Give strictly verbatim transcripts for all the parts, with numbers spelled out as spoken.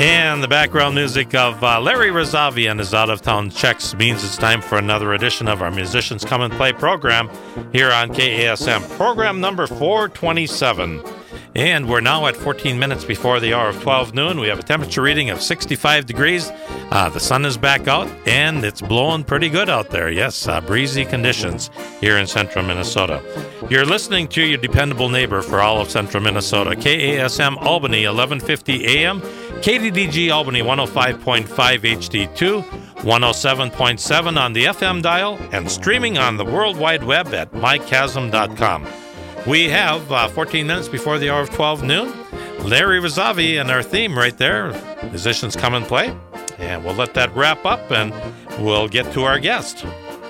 And the background music of uh, Larry Razavi and his out-of-town checks means it's time for another edition of our Musicians Come and Play program here on K A S M, program number four twenty-seven. And we're now at fourteen minutes before the hour of twelve noon. We have a temperature reading of sixty-five degrees. Uh, the sun is back out, and it's blowing pretty good out there. Yes, uh, breezy conditions here in central Minnesota. You're listening to your dependable neighbor for all of central Minnesota, K A S M Albany, eleven fifty A M, K D D G Albany, one oh five point five H D two, one oh seven point seven on the F M dial, and streaming on the World Wide Web at my chasm dot com. We have uh, fourteen minutes before the hour of twelve noon. Larry Razavi and our theme right there, Musicians Come and Play. And we'll let that wrap up, and we'll get to our guest.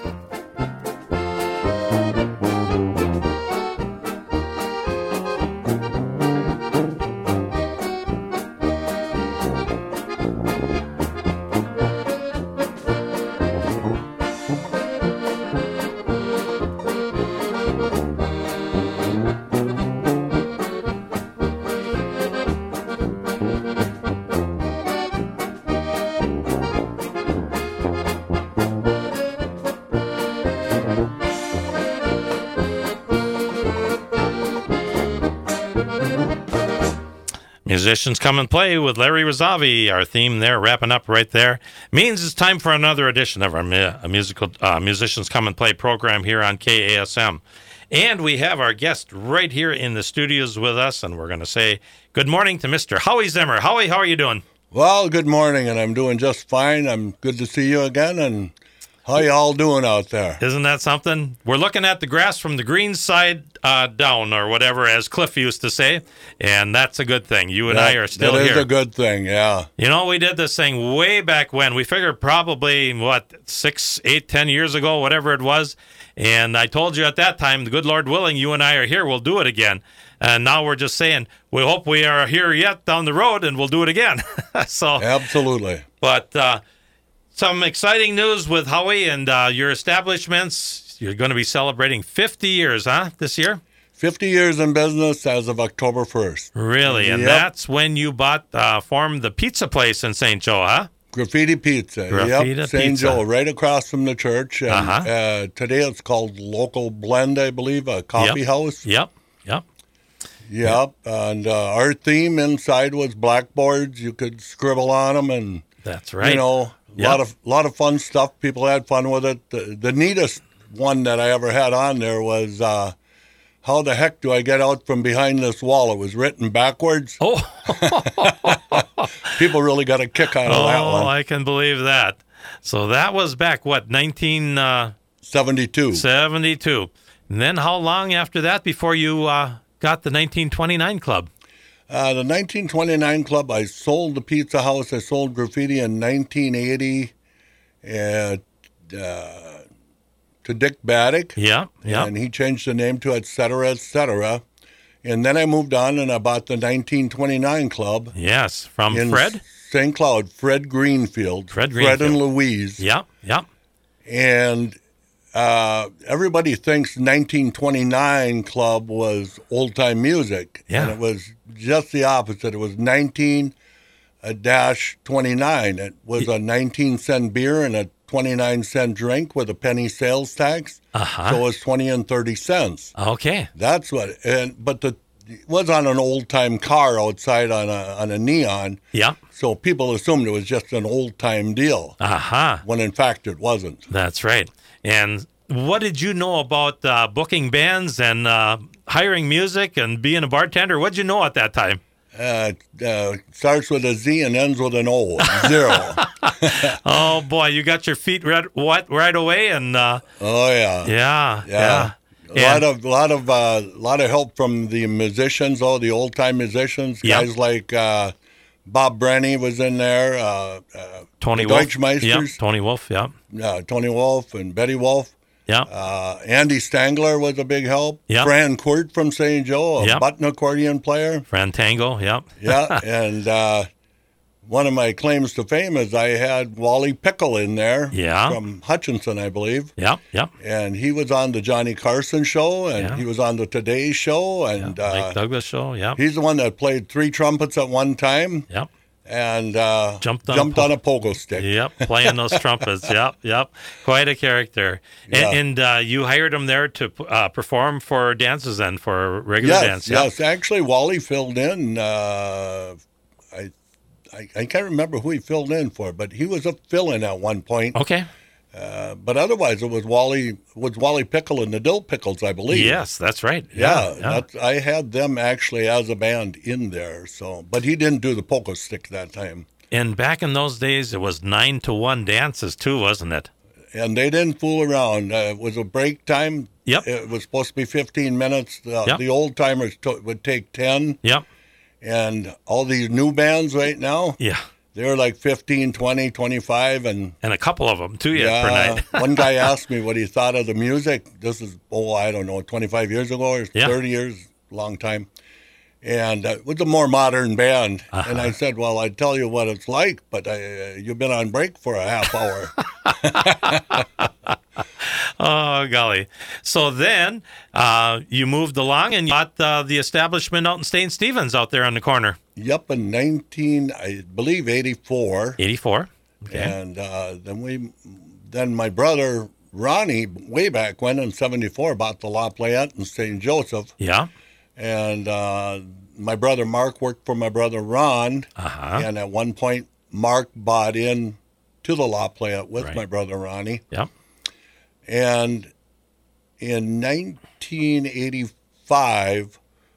Musicians Come and Play with Larry Razavi. Our theme there, wrapping up right there, means it's time for another edition of our mu- musical uh, Musicians Come and Play program here on K A S M. And we have our guest right here in the studios with us, and we're going to say good morning to Mister Howie Zimmer. Howie, how are you doing? Well, good morning, and I'm doing just fine. I'm good to see you again, and how you all doing out there? Isn't that something? We're looking at the grass from the green side uh, down, or whatever, as Cliff used to say, and that's a good thing. You and that, I are still that here. That is a good thing, yeah. You know, we did this thing way back when. We figured probably, what, six, eight, ten years ago, whatever it was, and I told you at that time, the good Lord willing, you and I are here, we'll do it again. And now we're just saying, we hope we are here yet down the road, and we'll do it again. So absolutely. But uh, some exciting news with Howie and uh, your establishments. You're going to be celebrating fifty years, huh, this year? fifty years in business as of October first. Really? And yep. That's when you bought, uh, formed the pizza place in Saint Joe, huh? Graffiti Pizza. Graffiti yep, Saint Pizza. Joe, right across from the church. And, uh-huh. uh, today it's called Local Blend, I believe, a coffee yep. house. Yep, yep. Yep, and uh, our theme inside was blackboards. You could scribble on them, and that's right. You know, a yep. lot of lot of fun stuff. People had fun with it. The, the neatest one that I ever had on there was, uh, "How the heck do I get out from behind this wall?" It was written backwards. Oh, people really got a kick out of oh, that one. Oh, I can believe that. So that was back what nineteen seventy-two. Seventy-two, and then how long after that before you? Uh, Got the nineteen twenty-nine Club? Uh, the nineteen twenty-nine Club, I sold the pizza house. I sold graffiti in nineteen eighty and, uh, to Dick Baddick. Yeah, yeah. And he changed the name to et cetera, et cetera. And then I moved on and I bought the nineteen twenty-nine Club. Yes, from in Fred? Saint Cloud, Fred Greenfield. Fred Greenfield. Fred and Louise. Yeah, yeah. And Uh, everybody thinks nineteen twenty-nine Club was old-time music, yeah. and it was just the opposite. It was nineteen twenty-nine. It was a nineteen cent beer and a twenty-nine cent drink with a penny sales tax, uh-huh. so it was twenty and thirty cents. Okay. That's what, and but the it was on an old-time car outside on a on a neon. Yeah. So people assumed it was just an old-time deal. Uh-huh. When in fact it wasn't. That's right. And what did you know about uh, booking bands and uh, hiring music and being a bartender? What did you know at that time? Uh, uh, starts with a Z and ends with an O. Zero. Oh, boy. You got your feet red, wet right away. and uh, Oh, yeah. Yeah. Yeah. yeah. A lot of, lot of, uh, lot of help from the musicians, oh, the old-time musicians. Yep. Guys like uh, Bob Brenny was in there. Uh, uh, Tony the Wolf. Deutschmeisters. Yep. Tony Wolf, yeah. Uh, Tony Wolf and Betty Wolf. Yeah. Uh, Andy Stangler was a big help. Yep. Fran Court from Saint Joe, a yep. button accordion player. Fran Tango, yep. Yeah, and uh, one of my claims to fame is I had Wally Pickle in there. Yeah. From Hutchinson, I believe. Yep, yep. And he was on the Johnny Carson show, and yeah. he was on the Today Show, and yeah. Mike uh, Douglas show, yep. he's the one that played three trumpets at one time. Yep. and uh, jumped on jumped a po- on a pogo stick. Yep, playing those trumpets. Yep, yep. Quite a character. Yeah. And, and uh, you hired him there to uh, perform for dances and for regular Yes, dance. Yep. yes. Actually, Wally filled in. Uh, I, I I can't remember who he filled in for, but he was a fill-in at one point. Okay. Uh, but otherwise, it was Wally was Wally Pickle and the Dill Pickles, I believe. Yes, that's right. Yeah, Yeah, yeah. That's, I had them actually as a band in there. So, but he didn't do the pogo stick that time, And back in those days, it was nine to one dances too, wasn't it? and they didn't fool around. Uh, it was a break time. Yep. It was supposed to be fifteen minutes. Uh, Yep. The old timers to- would take ten, Yep. and all these new bands right now, Yeah. they're like fifteen, twenty, twenty-five, and And a couple of them too, yeah, per night. one guy asked me what he thought of the music. This is, oh, I don't know, twenty-five years ago or Yeah. thirty years, long time. And uh, it was a more modern band. Uh-huh. And I said, well, I'd tell you what it's like, but uh, you've been on break for a half hour. Oh, golly. So then uh, you moved along and you bought uh, the establishment out in Saint Stephen's out there on the corner. Yep, in nineteen, I believe, eighty-four. eighty-four. Okay. And uh, then we, then my brother Ronnie, way back when in seventy-four, bought the La Playette in Saint Joseph. Yeah. And uh, my brother Mark worked for my brother Ron. Uh-huh. And at one point, Mark bought in to the La Playette with Right. my brother Ronnie. Yep. And in nineteen eighty-five,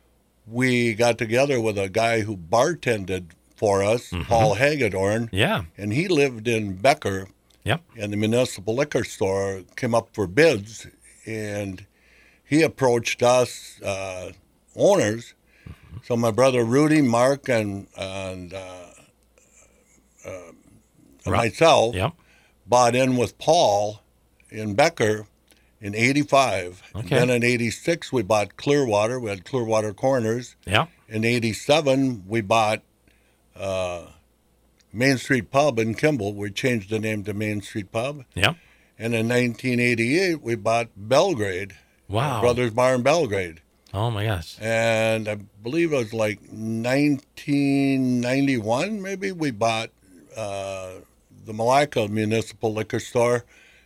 we got together with a guy who bartended for us, Mm-hmm. Paul Hagedorn, Yeah. and he lived in Becker. Yep. And the municipal liquor store came up for bids, and he approached us uh, owners. Mm-hmm. So my brother Rudy, Mark, and and uh, uh, Right. myself Yep. bought in with Paul in Becker in eighty-five. Okay. And then in eighty-six, we bought Clearwater. We had Clearwater Corners. Yep. In eighty-seven, we bought uh, Main Street Pub in Kimball. We changed the name to Main Street Pub. Yep. And in nineteen eighty-eight, we bought Belgrade, Wow. Brothers Bar in Belgrade. Oh, my gosh. And I believe it was like nineteen ninety-one, maybe, we bought uh, the Malacca Municipal Liquor Store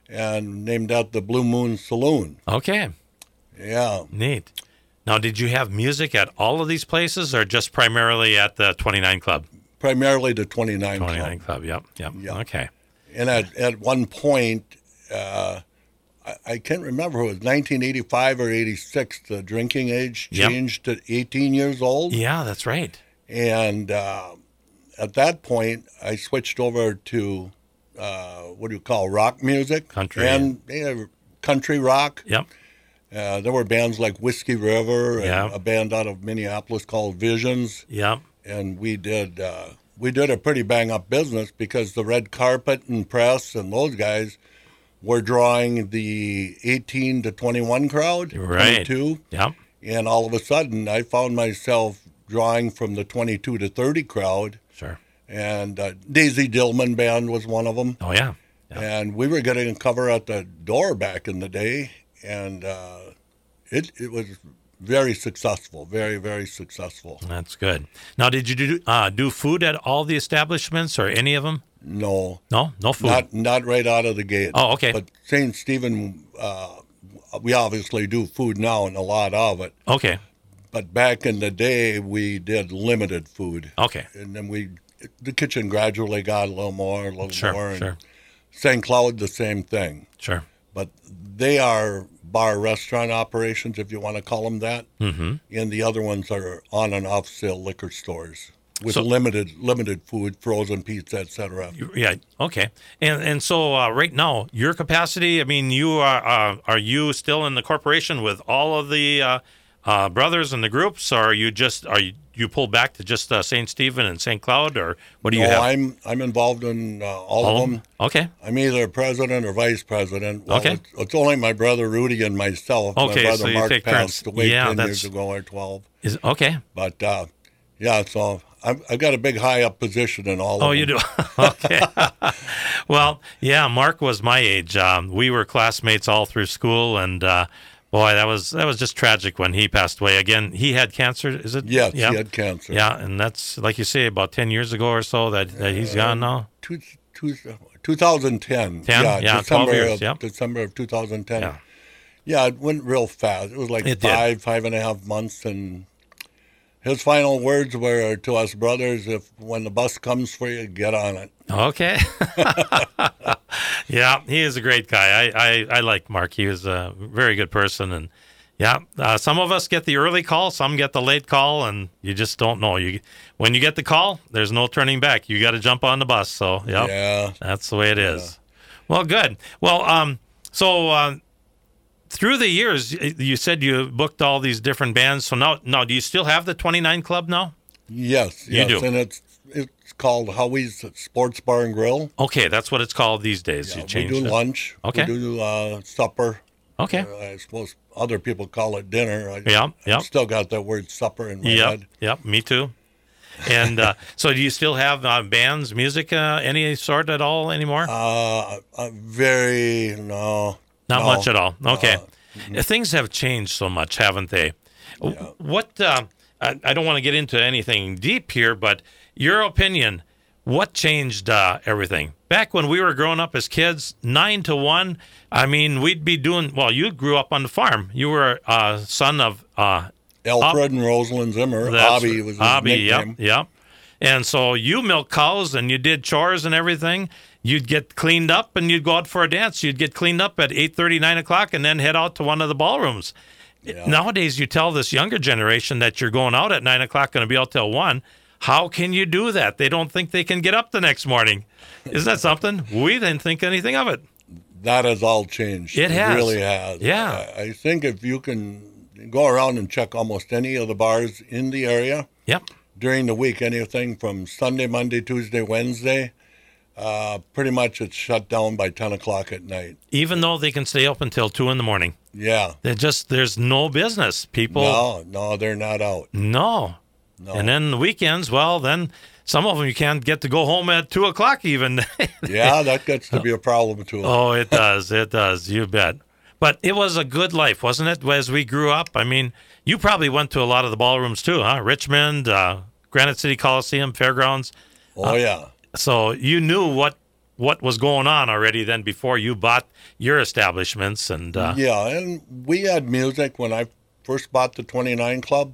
and named that the Blue Moon Saloon. Okay. Yeah. Neat. Now, did you have music at all of these places or just primarily at the twenty-nine Club? Primarily the twenty-nine, twenty-nine Club. Club, yep. Yep. Yeah. Okay. And at, at one point, uh, I, I can't remember, it was nineteen eighty-five or eighty-six, the drinking age Yep. changed to eighteen years old. Yeah, that's right. And uh, at that point, I switched over to, uh, what do you call, rock music? Country. And yeah, country rock. Yep. Uh, there were bands like Whiskey River and Yeah. a band out of Minneapolis called Visions. Yep. And we did uh, we did a pretty bang-up business because the Red Carpet and Press and those guys were drawing the eighteen to twenty-one crowd, Right. twenty-two. Yep. And all of a sudden, I found myself drawing from the twenty-two to thirty crowd. Sure. And uh, Daisy Dillman Band was one of them. Oh, yeah. Yeah. And we were getting a cover at the door back in the day. And uh, it, it was very successful, very, very successful. That's good. Now, did you do uh, do food at all the establishments or any of them? No, No, no food. not not right out of the gate. Oh, okay. But Saint Stephen, uh, we obviously do food now and a lot of it. Okay. But back in the day, we did limited food. Okay. And then we, the kitchen gradually got a little more, a little Sure. more. and Sure. Saint Cloud, the same thing. Sure. But they are bar restaurant operations, if you want to call them that. Mm-hmm. And the other ones are on and off sale liquor stores with So- limited limited food, frozen pizza, et cetera. Yeah. Okay. And and so uh, right now, your capacity. I mean, you are uh, are you still in the corporation with all of the uh, uh, brothers and the groups, or are you just are you you pulled back to just uh, Saint Stephen and Saint Cloud, or what do you no, have? I'm I'm involved in uh, all, All of of them. Okay. I'm either president or vice president. Well, Okay. It's, it's only my brother Rudy and myself. Okay, My brother so you Mark take passed turns. away Yeah, ten that's- years ago or twelve. Is okay. But uh, yeah, so I've, I've got a big high up position in all of them. Oh, you do? Okay. Well, yeah, Mark was my age. Um, we were classmates all through school, and uh, Boy, that was that was just tragic when he passed away. Again, he had cancer, is it? Yes, yeah. he had cancer. Yeah, and that's, like you say, about ten years ago or so that, that he's gone now. Two, two, twenty ten. ten? Yeah, Yeah, December twelve years, of, yep. December of two thousand ten. Yeah. Yeah, it went real fast. It was like It did. five, five and a half months, and his final words were to us brothers, if when the bus comes for you, get on it. Okay. Yeah, he is a great guy. I, I, I like Mark. He was a very good person. And, yeah, uh, some of us get the early call, some get the late call, and you just don't know. You When you get the call, there's no turning back. You got to jump on the bus. So, yep, Yeah. that's the way it is. Well, good. Well, um, so uh, through the years, you said you booked all these different bands. So now, now do you still have the twenty-nine Club now? Yes, You yes. do. And it's it's called Howie's Sports Bar and Grill. Okay, that's what it's called these days. Yeah, You we changed do it. lunch. Okay. We do uh, supper. Okay. Uh, I suppose other people call it dinner. I, Yeah, yeah. I still got that word supper in my Yep, head. yep, me too. And uh, so, do you still have uh, bands, music, uh, any sort at all anymore? Uh, uh, very, no. Not no. much at all. Okay, Uh, things have changed so much, haven't they? Yeah. What? Uh, I, I don't want to get into anything deep here, but your opinion. What changed uh, everything? Back when we were growing up as kids, nine to one, I mean, we'd be doing, well, you grew up on the farm. You were a uh, son of... Uh, Alfred and Rosalind Zimmer. That's Abby was his Abby, nickname. yep, yep. And so you milked cows and you did chores and everything. You'd get cleaned up and you'd go out for a dance. You'd get cleaned up at eight thirty, nine o'clock and then head out to one of the ballrooms. Yeah. Nowadays, you tell this younger generation that you're going out at nine o'clock, going to be out till one. How can you do that? They don't think they can get up the next morning. Isn't that something? We didn't think anything of it. That has all changed. It has. really has. Yeah. I, I think if you can go around and check almost any of the bars in the area Yep. during the week, anything from Sunday, Monday, Tuesday, Wednesday, uh, pretty much it's shut down by ten o'clock at night. Even though they can stay up until two in the morning. Yeah. They just, there's no business. People, No, no, they're not out. no. No. And then the weekends, well, then some of them you can't get to go home at two o'clock even. Yeah, that gets to be a problem too. Oh, it does. It does. You bet. But it was a good life, wasn't it, as we grew up? I mean, you probably went to a lot of the ballrooms too, huh? Richmond, uh, Granite City Coliseum, Fairgrounds. Oh, yeah. So you knew what what was going on already then before you bought your establishments. And uh, Yeah, and we had music when I first bought the twenty-nine Club.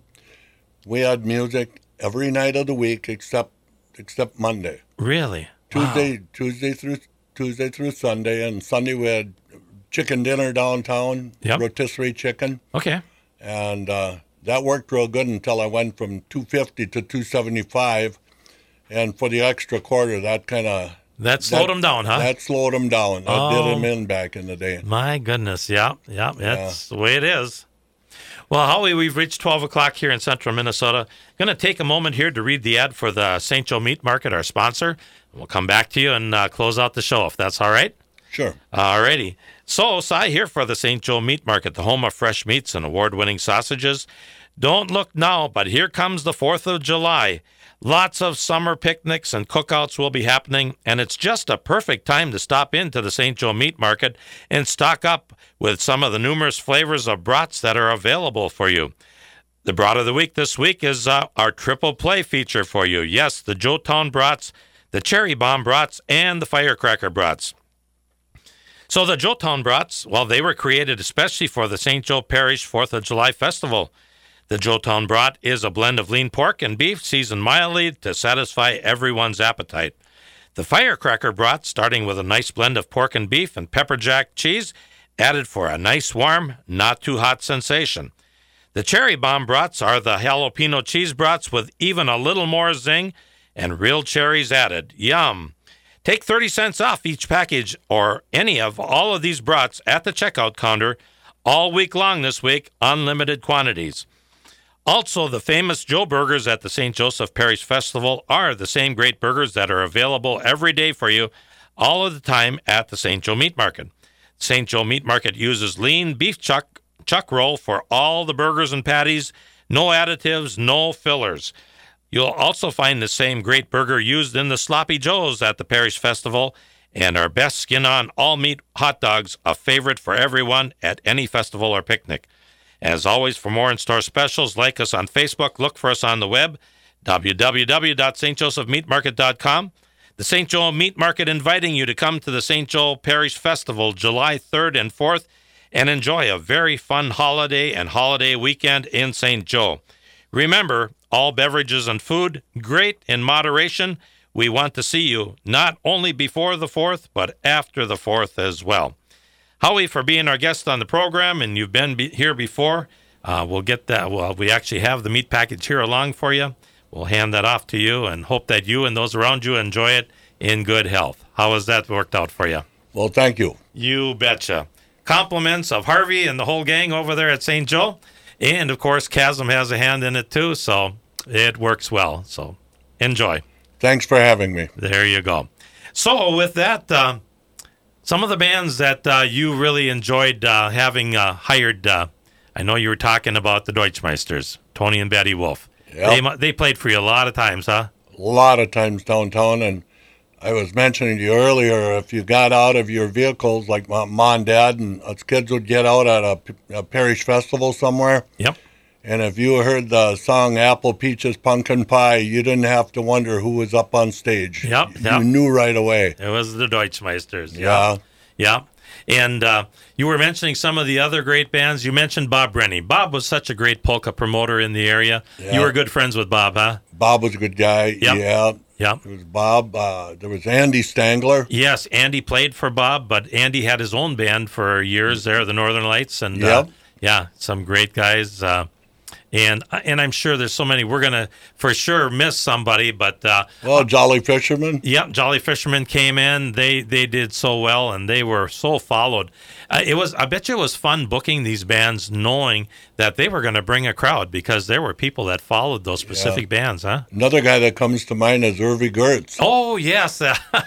We had music every night of the week except except Monday. really? Tuesday, Wow. Tuesday through Tuesday through Sunday, and Sunday we had chicken dinner downtown, Yep. rotisserie chicken, Okay. and uh, that worked real good until I went from two fifty to two seventy-five, and for the extra quarter, that kind of That slowed That- them down, huh? that slowed them down. That Oh. did them in back in the day. My goodness. Yeah. Yeah. That's the way it is. Well, Howie, we've reached twelve o'clock here in central Minnesota. Going to take a moment here to read the ad for the Saint Joe Meat Market, our sponsor. We'll come back to you and uh, close out the show, if that's all right. Sure. All righty. So, Cy here for the Saint Joe Meat Market, the home of fresh meats and award-winning sausages. Don't look now, but here comes the fourth of July. Lots of summer picnics and cookouts will be happening, and it's just a perfect time to stop into the Saint Joe Meat Market and stock up with some of the numerous flavors of brats that are available for you. The brat of the week this week is uh, our triple play feature for you. Yes, the Joetown brats, the Cherry Bomb brats, and the Firecracker brats. So the Joetown brats, well, they were created especially for the Saint Joe Parish fourth of July Festival. The Joetown brat is a blend of lean pork and beef seasoned mildly to satisfy everyone's appetite. The Firecracker brat, starting with a nice blend of pork and beef and pepper jack cheese, added for a nice warm, not too hot sensation. The Cherry Bomb brats are the jalapeno cheese brats with even a little more zing and real cherries added. Yum! Take thirty cents off each package or any of all of these brats at the checkout counter all week long this week, unlimited quantities. Also, the famous Joe Burgers at the Saint Joseph Parish Festival are the same great burgers that are available every day for you all of the time at the Saint Joe Meat Market. Saint Joe Meat Market uses lean beef chuck, chuck roll for all the burgers and patties, no additives, no fillers. You'll also find the same great burger used in the Sloppy Joes at the Parish Festival, and our best skin-on all-meat hot dogs, a favorite for everyone at any festival or picnic. As always, for more in-store specials, like us on Facebook, look for us on the web, w w w dot st joseph meat market dot com. The Saint Joe Meat Market inviting you to come to the Saint Joe Parish Festival July third and fourth and enjoy a very fun holiday and holiday weekend in Saint Joe. Remember, all beverages and food, great in moderation. We want to see you not only before the fourth, but after the fourth as well. Howie, for being our guest on the program, and you've been be- here before, uh, we'll get that. Well, we actually have the meat package here along for you. We'll hand that off to you and hope that you and those around you enjoy it in good health. How has that worked out for you? Well, thank you. You betcha. Compliments of Harvey and the whole gang over there at Saint Joe. And, of course, Chasm has a hand in it, too, so it works well. So enjoy. Thanks for having me. There you go. So with that, uh, some of the bands that uh, you really enjoyed uh, having uh, hired, uh, I know you were talking about the Deutschmeisters, Tony and Betty Wolf. Yep. They, they played for you a lot of times, huh? A lot of times downtown, and I was mentioning to you earlier, if you got out of your vehicles, like my mom and dad and us kids would get out at a, a parish festival somewhere, Yep. and if you heard the song Apple, Peaches, Pumpkin Pie, you didn't have to wonder who was up on stage. Yep, You yep. knew right away. It was the Deutschmeisters. Yeah. Yeah. And uh, you were mentioning some of the other great bands. You mentioned Bob Rennie. Bob was such a great polka promoter in the area. Yeah. You were good friends with Bob, huh? Bob was a good guy. Yep. Yeah. Yep. There was Bob. Uh, there was Andy Stangler. Yes, Andy played for Bob, but Andy had his own band for years there, the Northern Lights. And uh, Yep. yeah, some great guys. Uh, and and I'm sure there's so many. We're going to, for sure, miss somebody. But, uh, Well, Jolly Fisherman. yep, Jolly Fishermen came in. They they did so well, and they were so followed. Uh, it was. I bet you it was fun booking these bands, knowing that they were going to bring a crowd because there were people that followed those specific bands, huh? Another guy that comes to mind is Irvy Gertz. Oh yes.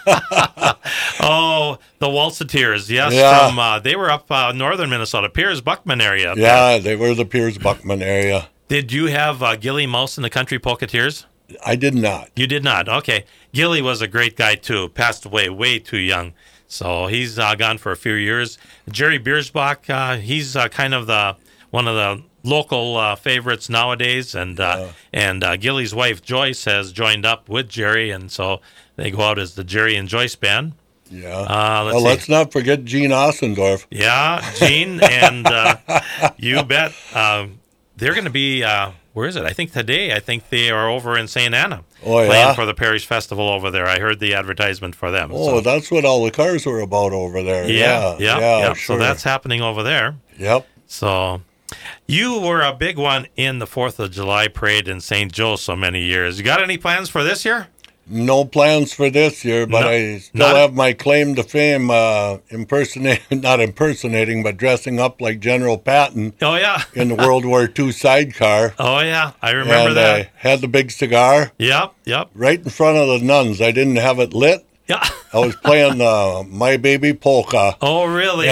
Oh, the Waltzeteers. Yes, Yeah. from uh, they were up uh, northern Minnesota, Piers Buckman area. up there. Yeah, they were the Piers Buckman area. Did you have uh, Gilly Mouse in the Country Polketeers? I did not. You did not. Okay. Gilly was a great guy, too. Passed away way too young. So he's uh, gone for a few years. Jerry Biersbach, uh, he's uh, kind of the one of the local uh, favorites nowadays. And uh, Yeah. and uh, Gilly's wife, Joyce, has joined up with Jerry. And so they go out as the Jerry and Joyce Band. Yeah. Uh, let's well, see. let's not forget Gene Ossendorf. Yeah, Gene. and uh, you bet. Um, they're going to be, uh, where is it? I think today, I think they are over in Saint Anna. Oh, Playing yeah? for the Parish Festival over there. I heard the advertisement for them. Oh, so. that's what all the cars were about over there. Yeah, Yeah, yeah, yeah, yeah. sure. So that's happening over there. Yep. So you were a big one in the fourth of July parade in Saint Joe so many years. You got any plans for this year? No plans for this year, but No- I still not- have my claim to fame uh, impersonating, not impersonating, but dressing up like General Patton Oh, yeah. in the World War Two sidecar. Oh, yeah. I remember and that. I had the big cigar Yep, yep. right in front of the nuns. I didn't have it lit. Yeah. I was playing uh, My Baby Polka. Oh, really? And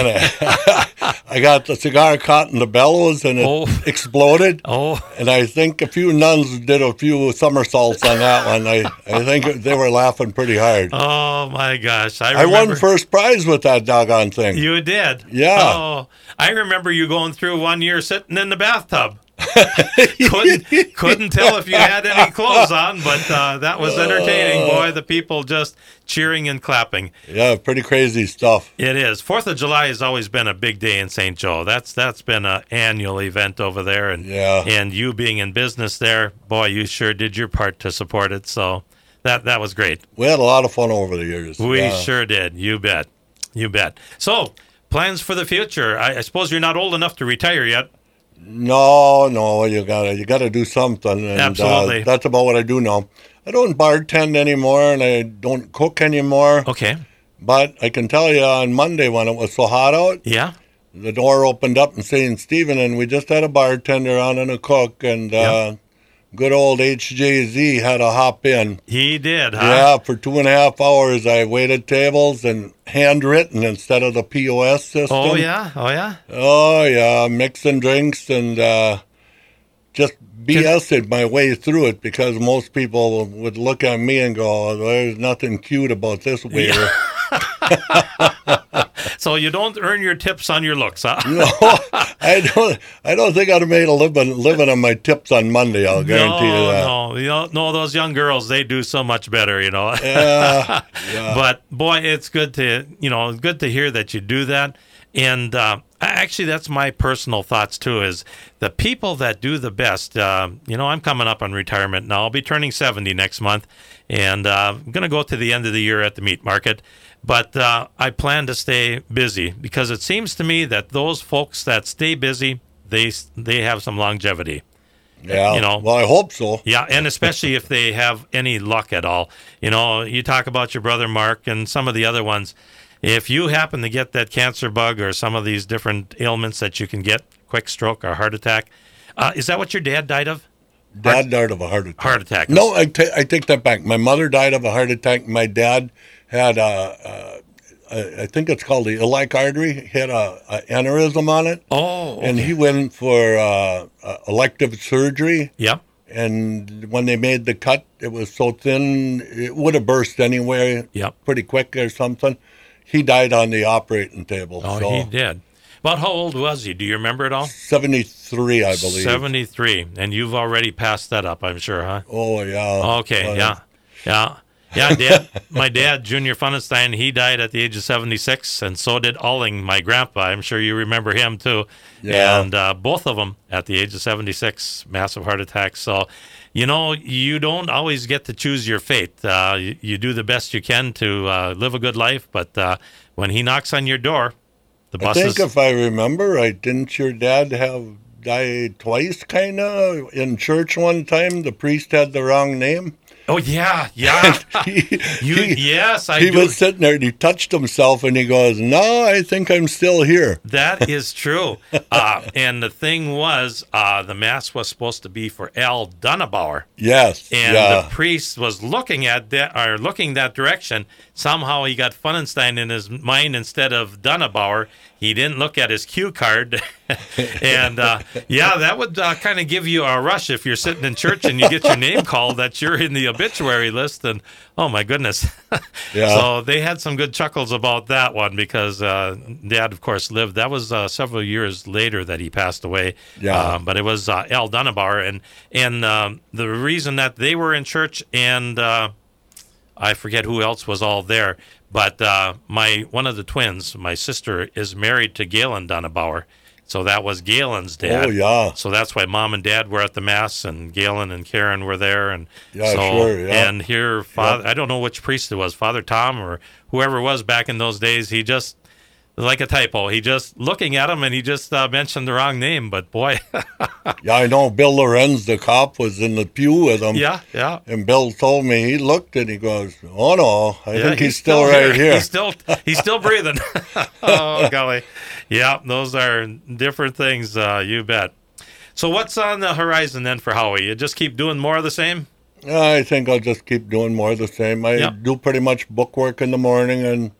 I, I got the cigar caught in the bellows and it Oh. exploded. Oh, And I think a few nuns did a few somersaults on that one. I, I think they were laughing pretty hard. oh my gosh. I I remember. won first prize with that doggone thing. You did? Yeah. Oh, I remember you going through one year sitting in the bathtub. couldn't couldn't tell if you had any clothes on, but uh, that was entertaining. Boy, the people just cheering and clapping. Yeah, pretty crazy stuff. It is. Fourth of July has always been a big day in Saint Joe. That's that's been an annual event over there, and Yeah. and you being in business there, boy, you sure did your part to support it. So that that was great. We had a lot of fun over the years. We Yeah. sure did. You bet. You bet. So plans for the future. I, I suppose you're not old enough to retire yet. No, no, you gotta you gotta do something. And, Absolutely. Uh, that's about what I do now. I don't bartend anymore, and I don't cook anymore. Okay. But I can tell you, on Monday when it was so hot out, Yeah. the door opened up in Saint Stephen, and we just had a bartender on and a cook, and uh, good old H J Z had to hop in. He did, huh? Yeah, for two and a half hours, I waited tables and handwritten instead of the P O S system. Oh, yeah. Oh, yeah. Oh, yeah, mixing drinks and uh, just BSing my way through it because most people would look at me and go, there's nothing cute about this waiter. So you don't earn your tips on your looks, huh? No, I don't. I don't think I'd have made a living living on my tips on Monday. I'll guarantee no, you that. No, you know, no, those young girls, they do so much better, you know. Yeah, yeah. But boy, it's good to you know, good to hear that you do that. And uh, actually, that's my personal thoughts too. Is the people that do the best. Uh, you know, I'm coming up on retirement now. I'll be turning seventy next month, and uh, I'm going to go to the end of the year at the meat market. But uh, I plan to stay busy because it seems to me that those folks that stay busy, they they have some longevity. Yeah, you know. Well, I hope so. Yeah, and especially if they have any luck at all. You know, you talk about your brother Mark and some of the other ones. If you happen to get that cancer bug or some of these different ailments that you can get, quick stroke or heart attack, uh, is that what your dad died of? Dad heart, died of a heart attack. Heart attack. No, I, ta- I take that back. My mother died of a heart attack. My dad had a, a I think it's called the iliac artery. He had a, a aneurysm on it. Oh, okay. And he went for uh, uh, elective surgery. Yep. And when they made the cut, it was so thin, it would have burst anyway. Yep. Pretty quick or something. He died on the operating table. Oh, so. he did. About how old was he? Do you remember it all? seventy-three, I believe. seventy-three. And you've already passed that up, I'm sure, huh? Oh, yeah. Okay, uh, yeah. Yeah. Yeah, Dad, my dad, Junior Funenstein, he died at the age of seventy-six, and so did Alling, my grandpa. I'm sure you remember him, too. Yeah. And uh, both of them at the age of seventy-six, massive heart attacks. So, you know, you don't always get to choose your fate. Uh, you, you do the best you can to uh, live a good life, but uh, when he knocks on your door, the I buses... think if I remember right, didn't your dad have died twice, kind of, in church one time? The priest had the wrong name. Oh, yeah, yeah. he, you, he, yes, I he do. was sitting there and he touched himself and he goes, no, I think I'm still here. That is true. Uh, and the thing was, uh, the mass was supposed to be for Al Dunabauer. Yes. And yeah. the priest was looking at that, or looking that direction. Somehow he got Funenstein in his mind instead of Dunabauer. He didn't look at his cue card. and, uh, yeah, that would uh, kind of give you a rush if you're sitting in church and you get your name called that you're in the obituary list. And, oh, my goodness. Yeah. So they had some good chuckles about that one because uh, Dad, of course, lived. That was uh, several years later that he passed away. Yeah. Uh, but it was uh, Al Dunabauer. And, and um, the reason that they were in church and uh, I forget who else was all there. But uh, my one of the twins, my sister, is married to Galen Dunabauer. So that was Galen's dad. Oh, yeah. So that's why Mom and Dad were at the Mass, and Galen and Karen were there. And Yeah, so, sure, yeah. And here, Father, I don't know which priest it was, Father Tom or whoever it was back in those days, he just, like a typo, he just, looking at him, and he just uh, mentioned the wrong name. But boy. Yeah, I know Bill Lorenz, the cop, was in the pew with him. Yeah, yeah. And Bill told me, he looked and he goes, oh, no, I Yeah, think he's, he's still, still right here. He's still he's still breathing. Oh, golly. Yeah, those are different things, uh, you bet. So what's on the horizon then for Howie? You just keep doing more of the same? I think I'll just keep doing more of the same. I Yep. do pretty much book work in the morning, and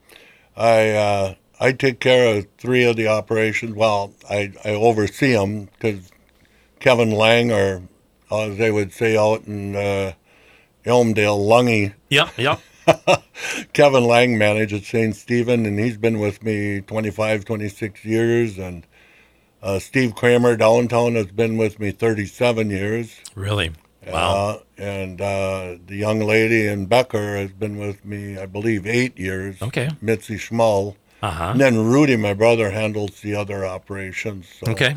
I uh, I take care of three of the operations. Well, I, I oversee them because Kevin Lang, or as they would say out in uh, Elmdale, Lungy. Yep, yep. Kevin Lang manages Saint Stephen, and he's been with me twenty-five, twenty-six years. And uh, Steve Kramer downtown has been with me thirty-seven years. Really? Wow. Uh, and uh, the young lady in Becker has been with me, I believe, eight years. Okay. Mitzi Schmall. Uh-huh. And then Rudy, my brother, handles the other operations. So, Okay.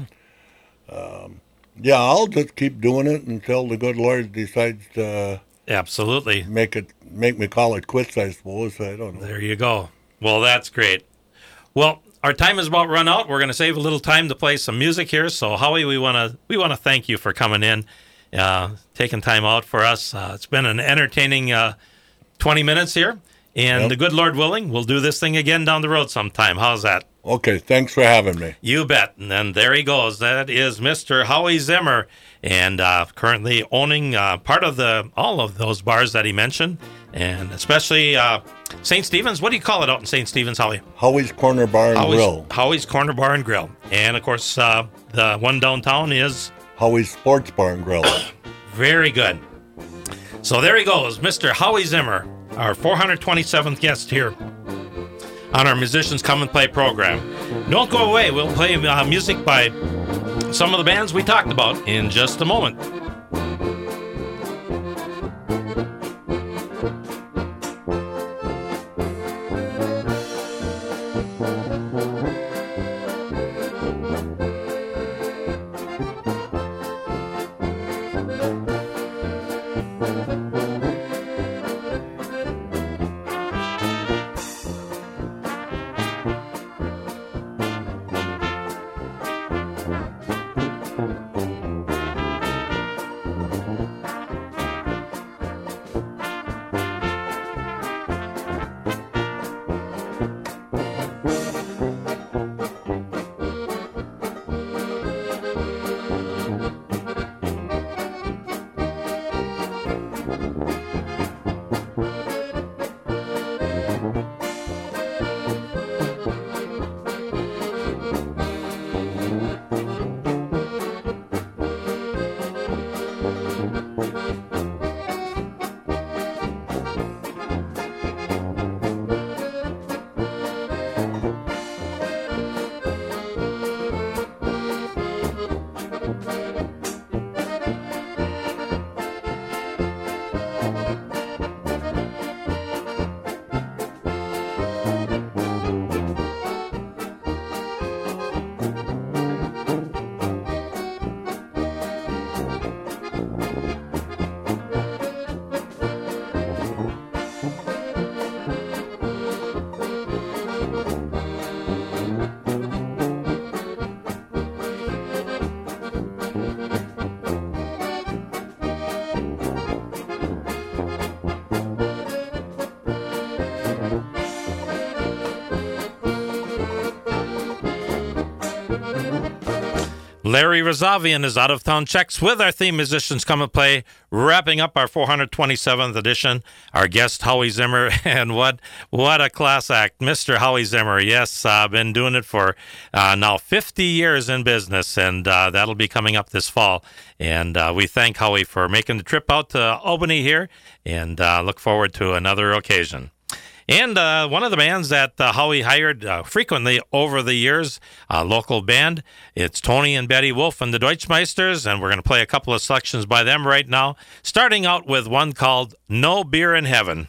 Um, yeah, I'll just keep doing it until the good Lord decides to Absolutely. make it make me call it quits, I suppose. I don't know. There you go. Well, that's great. Well, our time is about run out. We're going to save a little time to play some music here. So, Howie, we want to we want to thank you for coming in, uh, taking time out for us. Uh, it's been an entertaining uh, twenty minutes here. And Yep. the good Lord willing, we'll do this thing again down the road sometime. How's that? Okay, thanks for having me. You bet. And then there he goes. That is Mister Howie Zimmer, and uh, currently owning uh, part of the all of those bars that he mentioned, and especially uh, Saint Stephen's. What do you call it out in Saint Stephen's, Howie? Howie's Corner Bar and Howie's, Grill. Howie's Corner Bar and Grill. And, of course, uh, the one downtown is? Howie's Sports Bar and Grill. Very good. So there he goes, Mister Howie Zimmer, our four hundred twenty-seventh guest here on our Musicians Come and Play program. Don't go away. We'll play uh, music by some of the bands we talked about in just a moment. Larry Rosavian is Out of Town Checks with our theme Musicians Come and Play, wrapping up our four hundred twenty-seventh edition. Our guest, Howie Zimmer, and what what a class act, Mister Howie Zimmer. Yes, I've uh, been doing it for uh, now fifty years in business, and uh, that'll be coming up this fall. And uh, we thank Howie for making the trip out to Albany here, and uh, look forward to another occasion. And uh, one of the bands that uh, Howie hired uh, frequently over the years, a local band, it's Tony and Betty Wolf and the Deutschmeisters, and we're going to play a couple of selections by them right now, starting out with one called No Beer in Heaven.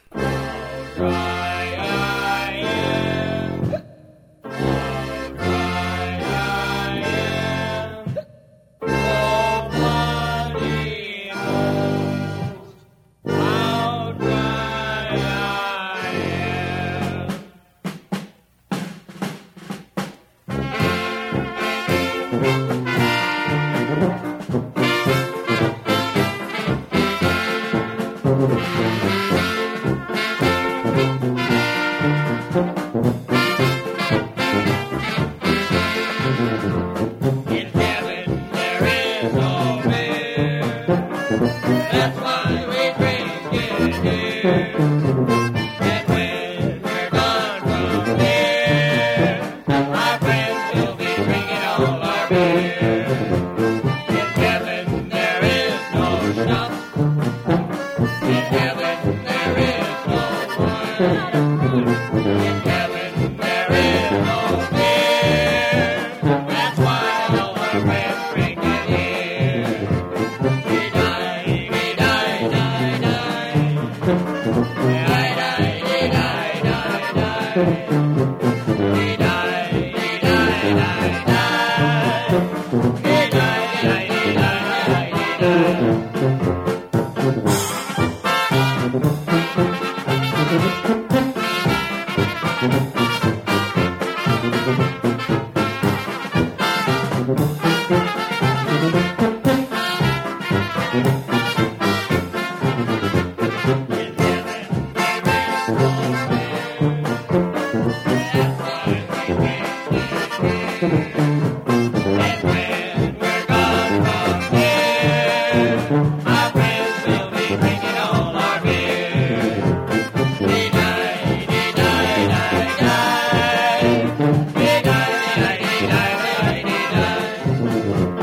Thank you.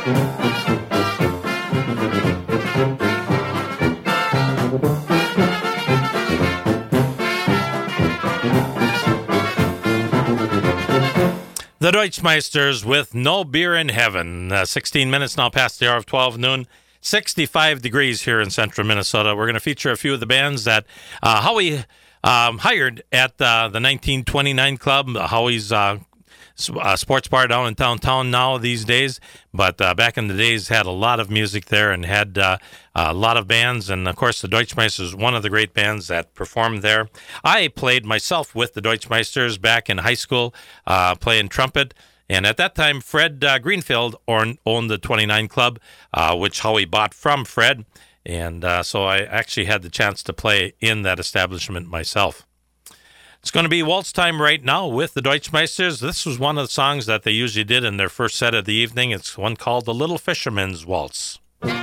The Deutschmeisters with No Beer in Heaven. Uh, sixteen minutes now past the hour of twelve noon. sixty-five degrees here in central Minnesota. We're going to feature a few of the bands that uh, Howie um, hired at uh, the nineteen twenty-nine Club. Uh, Howie's uh, uh, sports bar down in downtown now these days. But uh, back in the days, had a lot of music there and had uh, a lot of bands. And, of course, the Deutschmeisters, one of the great bands that performed there. I played myself with the Deutschmeisters back in high school, uh, playing trumpet. And at that time, Fred uh, Greenfield owned the twenty-nine Club, uh, which Howie bought from Fred. And uh, so I actually had the chance to play in that establishment myself. It's going to be waltz time right now with the Deutschmeisters. This was one of the songs that they usually did in their first set of the evening. It's one called The Little Fisherman's Waltz.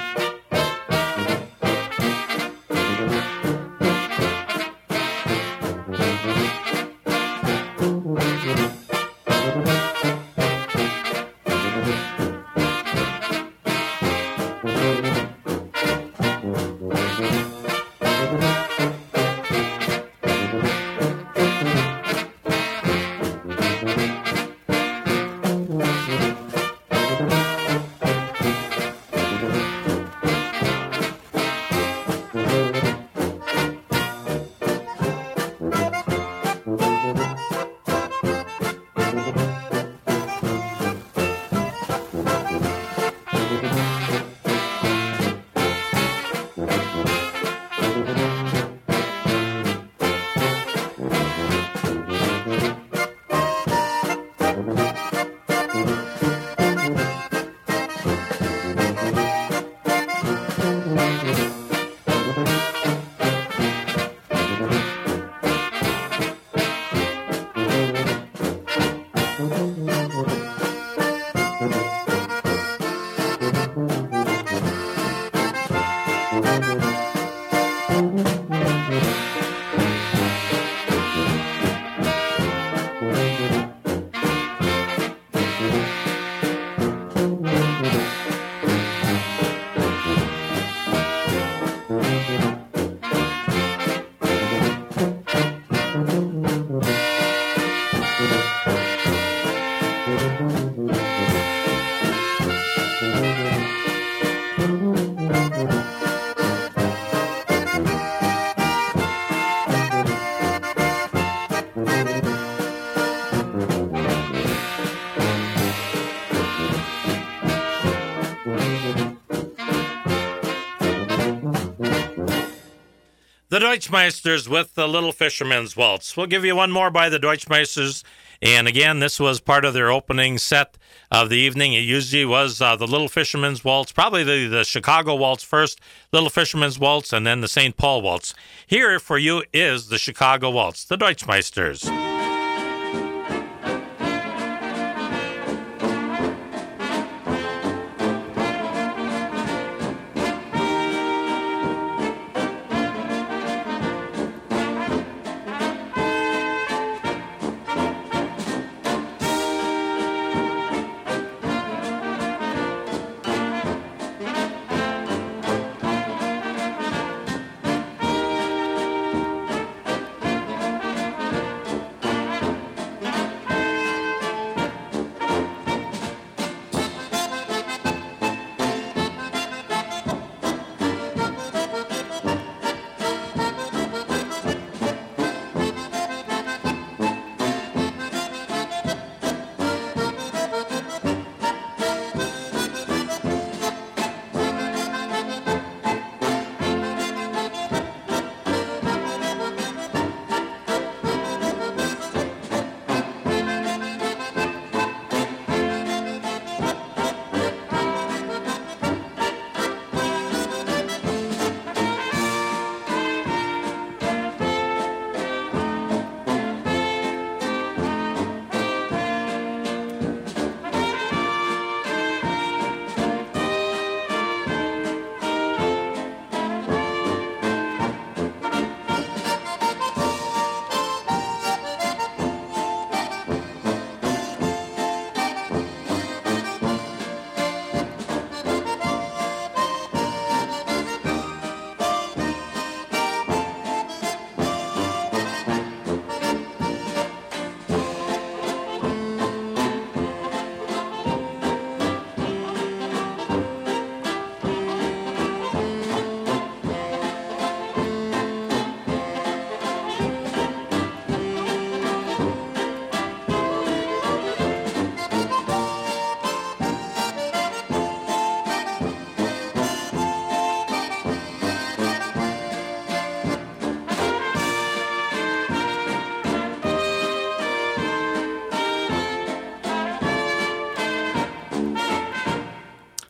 The Deutschmeisters with the Little Fisherman's Waltz. We'll give you one more by the Deutschmeisters. And again, this was part of their opening set of the evening. It usually was uh, the Little Fisherman's Waltz, probably the, the Chicago Waltz first, Little Fisherman's Waltz, and then the Saint Paul Waltz. Here for you is the Chicago Waltz, the Deutschmeisters.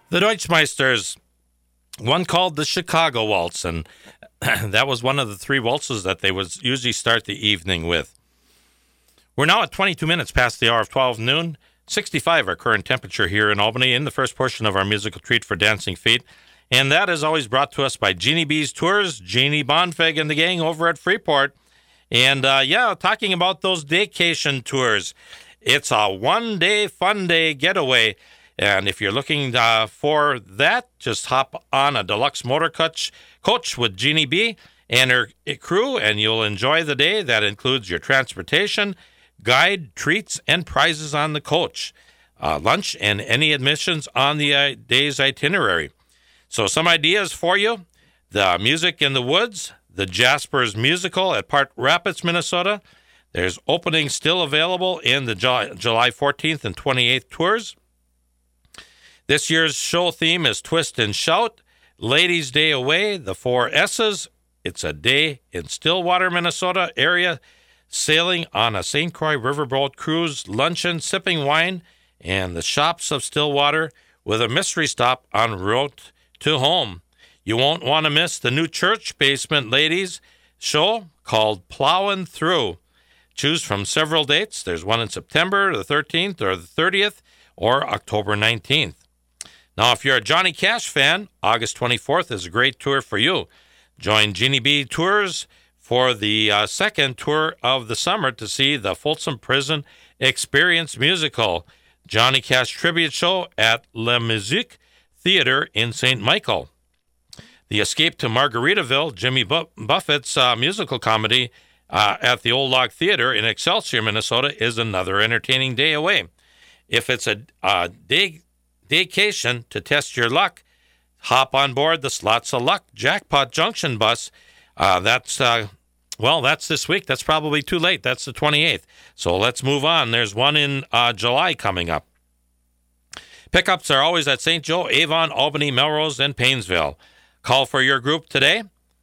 The Deutschmeisters, one called the Chicago Waltz, and that was one of the three waltzes that they would usually start the evening with. We're now at twenty-two minutes past the hour of twelve noon. sixty-five our current temperature here in Albany in the first portion of our musical treat for Dancing Feet. And that is always brought to us by Jeannie B's Tours, Jeannie Bonfig and the gang over at Freeport. And uh, yeah, talking about those daycation tours, it's a one-day fun day getaway. And if you're looking uh, for that, just hop on a deluxe motor coach, coach with Jeannie B and her crew, and you'll enjoy the day. That includes your transportation, guide, treats, and prizes on the coach, uh, lunch, and any admissions on the uh, day's itinerary. So some ideas for you: the Music in the Woods, the Jaspers Musical at Park Rapids, Minnesota. There's openings still available in the July fourteenth and twenty-eighth tours. This year's show theme is Twist and Shout, Ladies' Day Away, the Four S's. It's a day in Stillwater, Minnesota area, sailing on a Saint Croix riverboat cruise, luncheon, sipping wine, and the shops of Stillwater with a mystery stop en route to home. You won't want to miss the new church basement ladies show called Plowing Through. Choose from several dates. There's one in September, the thirteenth or the thirtieth, or October nineteenth. Now, if you're a Johnny Cash fan, August twenty-fourth is a great tour for you. Join Jeannie B Tours for the uh, second tour of the summer to see the Folsom Prison Experience musical, Johnny Cash Tribute Show at La Musique Theater in Saint Michael. The Escape to Margaritaville, Jimmy Bu- Buffett's uh, musical comedy uh, at the Old Log Theater in Excelsior, Minnesota, is another entertaining day away. If it's a uh, day vacation to test your luck, hop on board the Slots of Luck Jackpot Junction bus. Uh, that's, uh, well, that's this week. That's probably too late. That's the twenty-eighth. So let's move on. There's one in uh, July coming up. Pickups are always at Saint Joe, Avon, Albany, Melrose, and Paynesville. Call for your group today.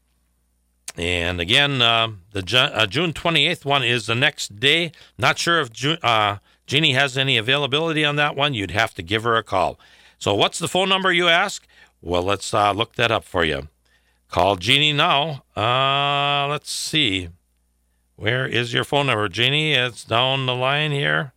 And again, uh, the Ju- uh, June twenty-eighth one is the next day. Not sure if June... Uh, Jeannie has any availability on that one. You'd have to give her a call. So what's the phone number, you ask? Well, let's uh, look that up for you. Call Jeannie now. Uh, let's see. Where is your phone number, Jeannie? It's down the line here.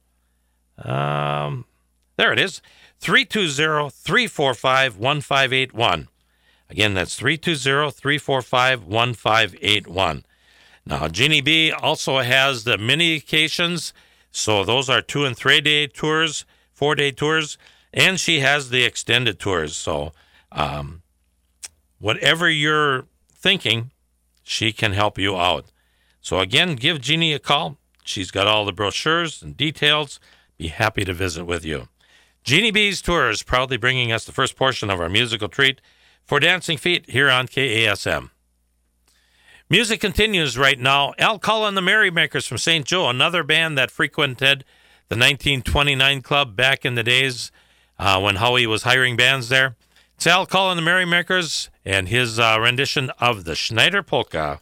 Um, there it is. three two zero, three four five, one five eight one. Again, that's three two zero, three four five, one five eight one. Now, Jeannie B also has the mini vacations. So those are two and three day tours, four day tours, and she has the extended tours. So um, whatever you're thinking, she can help you out. So again, give Jeannie a call. She's got all the brochures and details. Be happy to visit with you. Jeannie B's Tours, proudly bringing us the first portion of our musical treat for Dancing Feet here on K A S M. Music continues right now. Al Culla and the Merrymakers from Saint Joe, another band that frequented the nineteen twenty-nine Club back in the days uh, when Howie was hiring bands there. It's Al Culla and the Merrymakers and his uh, rendition of the Schneider Polka.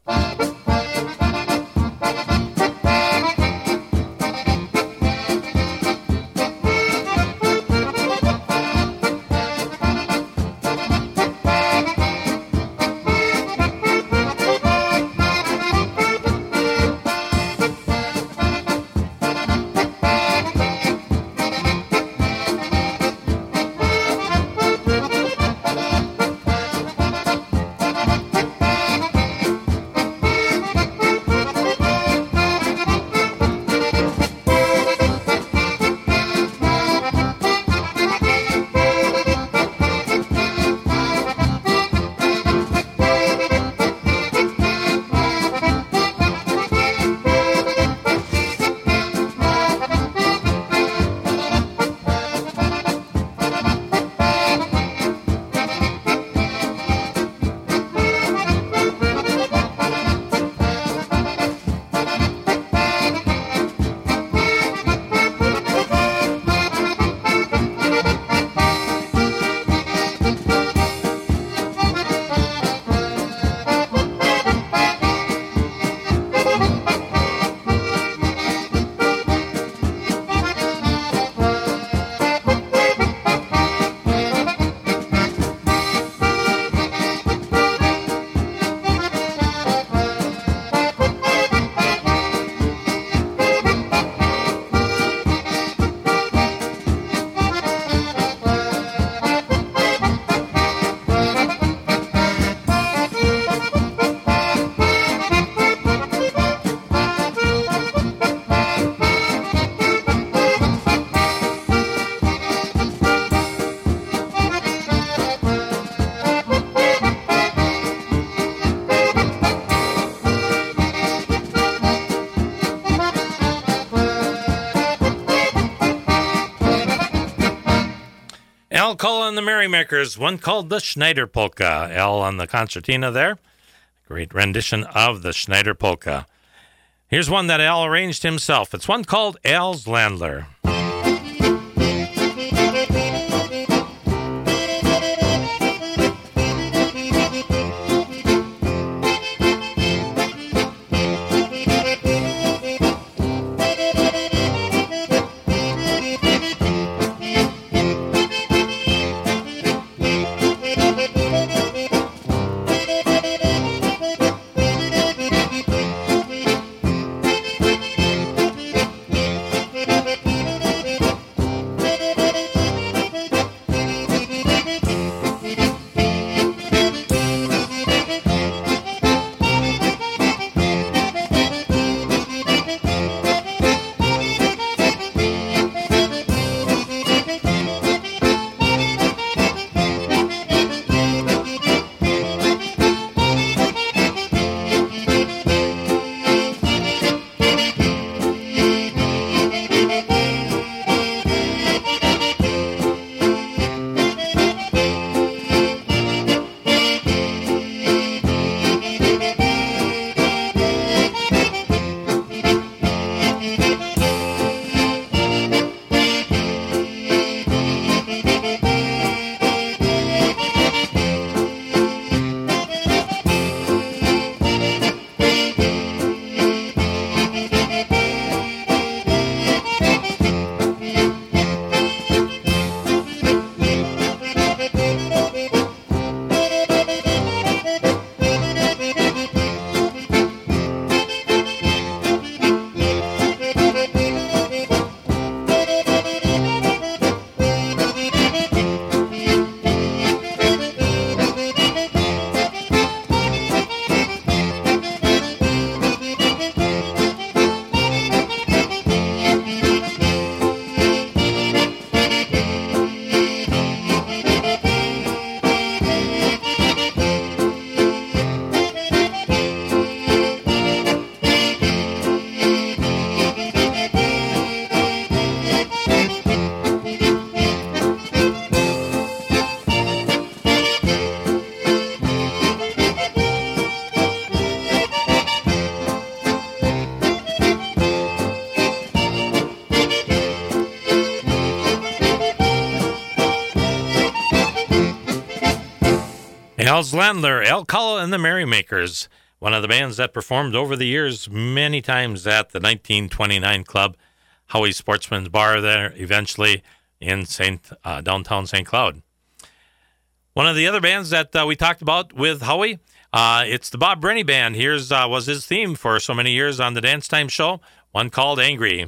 Calla and the Merrymakers, one called the Schneider Polka. Al on the concertina there. Great rendition of the Schneider Polka. Here's one that Al arranged himself. It's one called Al's Landler. Al's Landler, Al Calla and the Merrymakers, one of the bands that performed over the years many times at the nineteen twenty-nine Club, Howie Sportsman's Bar there, eventually in Saint uh, downtown Saint Cloud. One of the other bands that uh, we talked about with Howie, uh, it's the Bob Brenny Band. Here's uh, was his theme for so many years on the Dance Time Show, one called Angry.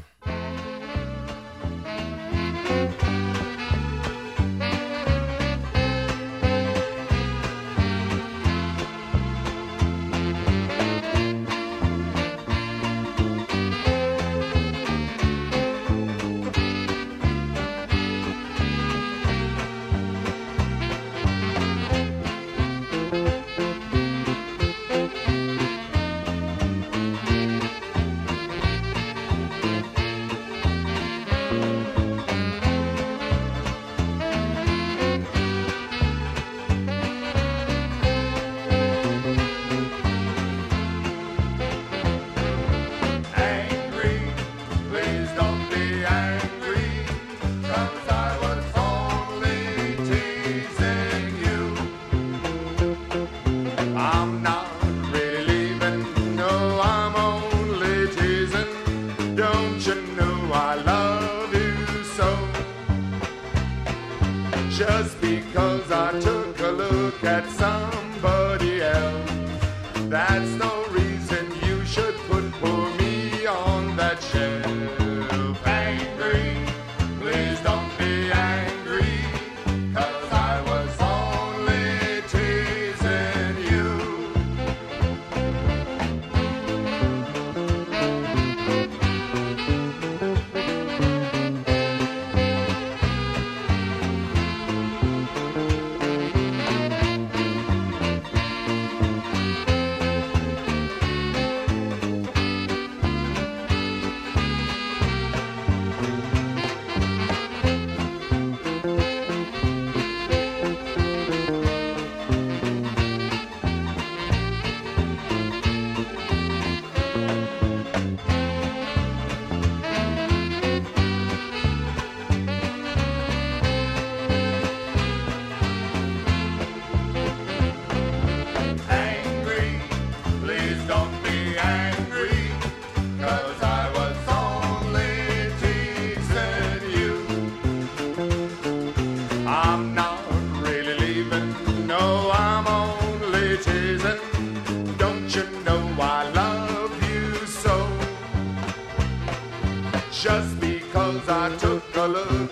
Just because I took a look at somebody else, that's no reason you should put poor me on that shelf. Angry, please don't be angry, 'cause I was only teasing you.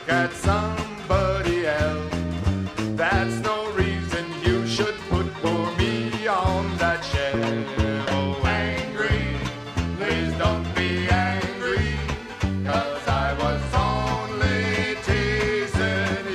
look at somebody else. That's no reason you should put poor me on that shelf. Oh, angry, please don't be angry, 'cause I was only teasing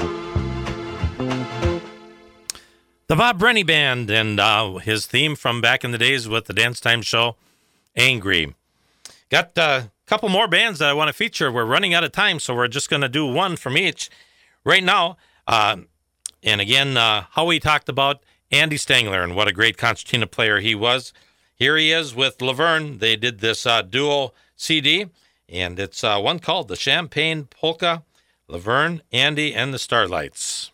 you. The Bob Brenny Band and uh, his theme from back in the days with the Dance Time Show, Angry. Got a couple more bands that I want to feature. We're running out of time, so we're just going to do one from each right now. Uh, and again, uh, Howie talked about Andy Stangler and what a great concertina player he was. Here he is with Laverne. They did this uh, duo C D, and it's uh, one called The Champagne Polka, Laverne, Andy, and the Starlights.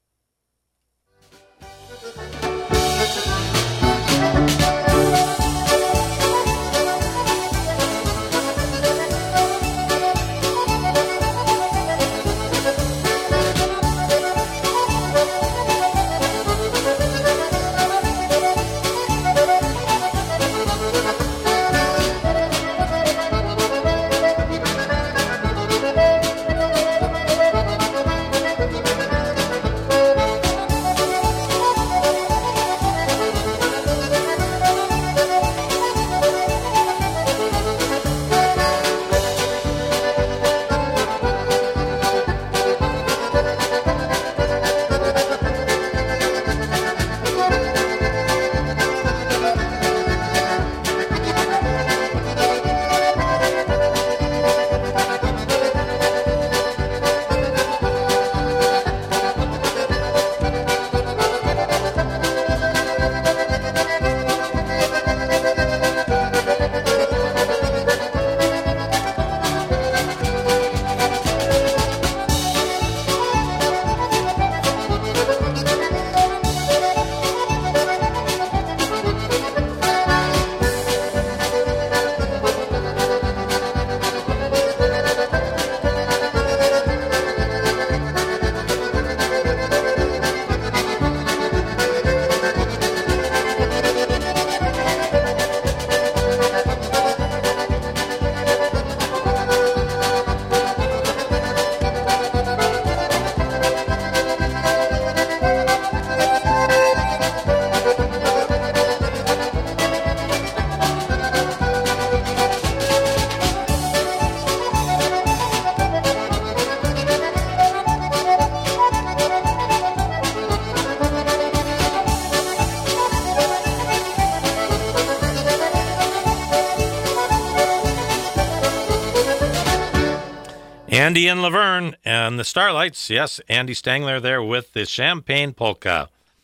Andy and Laverne and the Starlights. Yes, Andy Stangler there with the Champagne Polka.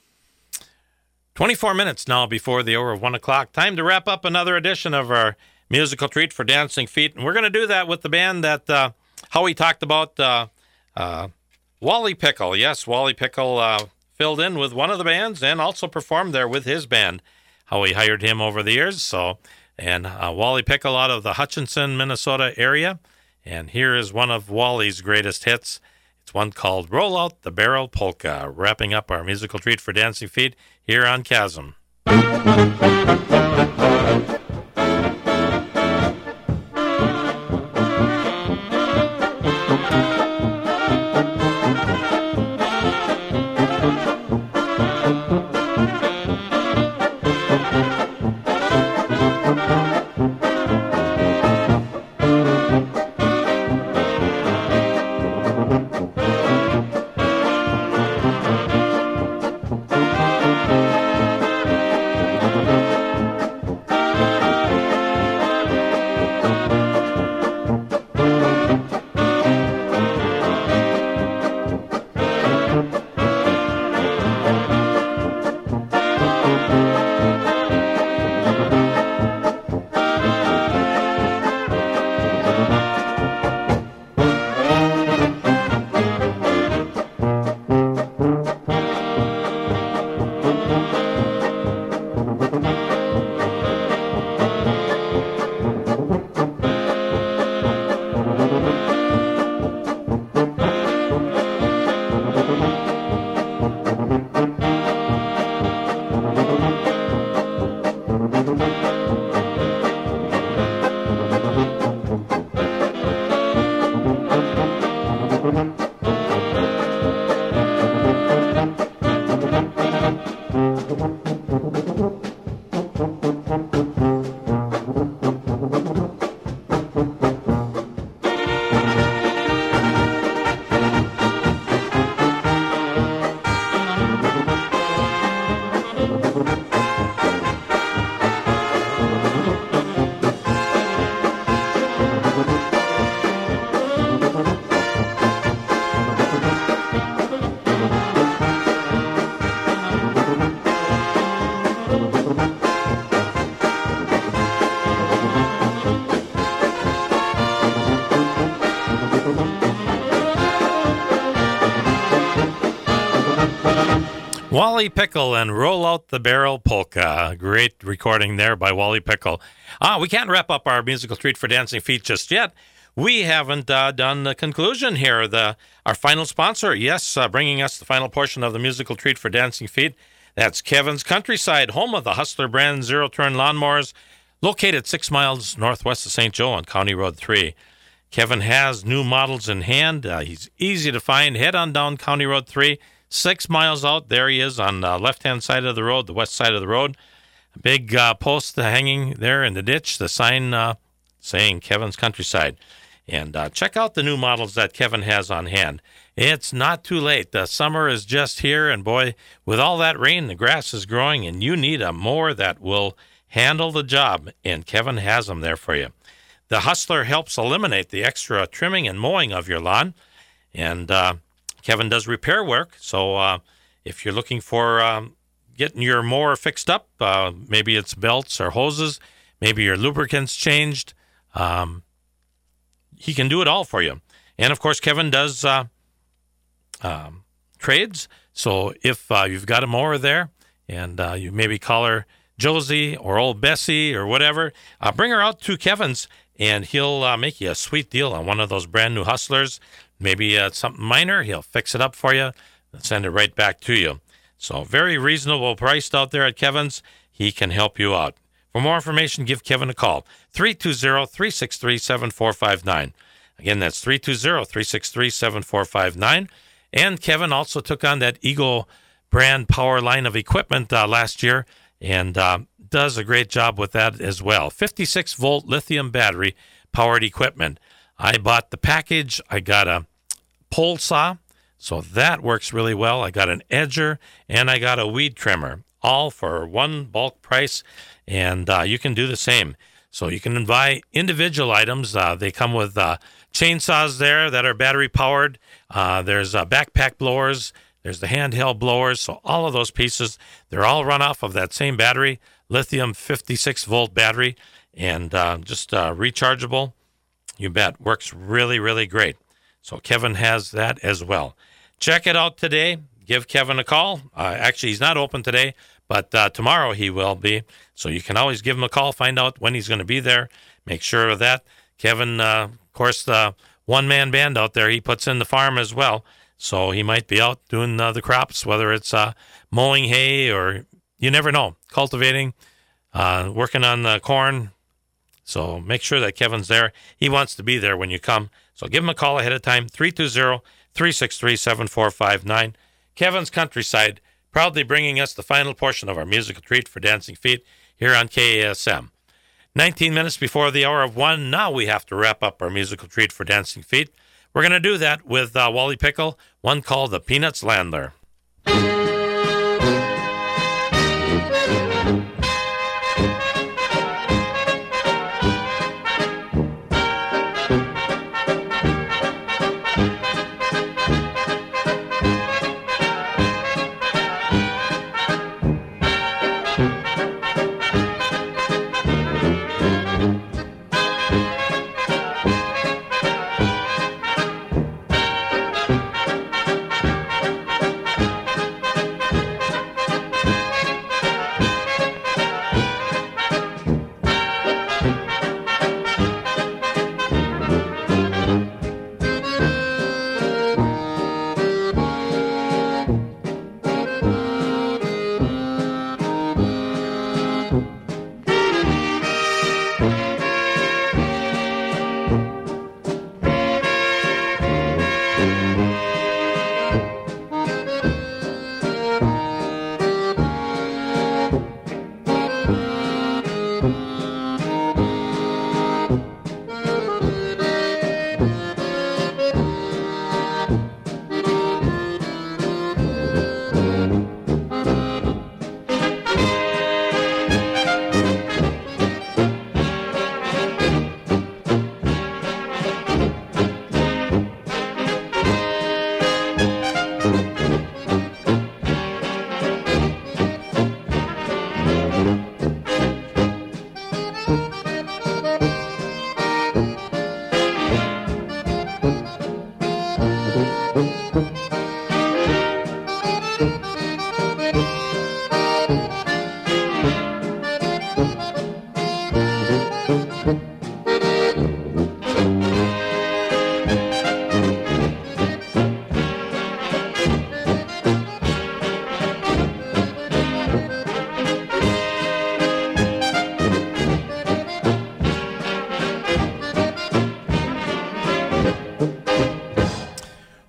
twenty-four minutes now before the hour of one o'clock. Time to wrap up another edition of our musical treat for Dancing Feet. And we're going to do that with the band that uh, Howie talked about, uh, uh, Wally Pickle. Yes, Wally Pickle uh, filled in with one of the bands and also performed there with his band. Howie hired him over the years. So, and uh, Wally Pickle out of the Hutchinson, Minnesota area. And here is one of Wally's greatest hits. It's one called Roll Out the Barrel Polka, wrapping up our musical treat for Dancing Feet here on Chasm. Wally Pickle and Roll Out the Barrel Polka. Great recording there by Wally Pickle. Ah, we can't wrap up our musical treat for Dancing Feet just yet. We haven't uh, done the conclusion here. The Our final sponsor, yes, uh, bringing us the final portion of the musical treat for Dancing Feet. That's Kevin's Countryside, home of the Hustler brand zero-turn lawnmowers, located six miles northwest of Saint Joe on County Road three. Kevin has new models in hand. Uh, he's easy to find. Head on down County Road three, six miles out. There he is on the left-hand side of the road, the west side of the road. A big uh, post hanging there in the ditch, the sign uh, saying Kevin's Countryside. And uh, check out the new models that Kevin has on hand. It's not too late. The summer is just here, and boy, with all that rain, the grass is growing, and you need a mower that will handle the job, and Kevin has them there for you. The Hustler helps eliminate the extra trimming and mowing of your lawn, and uh, Kevin does repair work, so uh, if you're looking for um, getting your mower fixed up, uh, maybe it's belts or hoses, maybe your lubricants changed, um, he can do it all for you. And, of course, Kevin does uh, um, trades. So if uh, you've got a mower there and uh, you maybe call her Josie or old Bessie or whatever, uh, bring her out to Kevin's and he'll uh, make you a sweet deal on one of those brand new Hustlers. Maybe uh, something minor. He'll fix it up for you and send it right back to you. So very reasonable priced out there at Kevin's. He can help you out. For more information, give Kevin a call, three two zero, three six three, seven four five nine. Again, that's three two zero, three six three, seven four five nine. And Kevin also took on that Eagle brand power line of equipment uh, last year and uh, does a great job with that as well. fifty-six volt lithium battery powered equipment. I bought the package. I got a pole saw, so that works really well. I got an edger, and I got a weed trimmer, all for one bulk price. And uh, you can do the same. So you can buy individual items. Uh, they come with uh, chainsaws there that are battery powered. Uh, there's uh, backpack blowers. There's the handheld blowers. So all of those pieces, they're all run off of that same battery, lithium fifty-six volt battery, and uh, just uh, rechargeable. You bet. Works really, really great. So Kevin has that as well. Check it out today. Give Kevin a call. Uh, actually, he's not open today, but uh, tomorrow he will be. So you can always give him a call, find out when he's going to be there. Make sure of that. Kevin, uh, of course, the one-man band out there, he puts in the farm as well. So he might be out doing uh, the crops, whether it's uh, mowing hay or you never know, cultivating, uh, working on the corn. So make sure that Kevin's there. He wants to be there when you come. So give him a call ahead of time, three two zero, three six three, seven four five nine. Kevin's Countryside, proudly bringing us the final portion of our musical treat for Dancing Feet here on K A S M. nineteen minutes before the hour of one, now we have to wrap up our musical treat for Dancing Feet. We're going to do that with uh, Wally Pickle, one called the Peanuts Landler.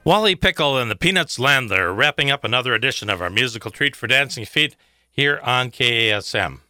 Wally Pickle and the Peanuts Landler, wrapping up another edition of our musical treat for dancing feet here on K A S M.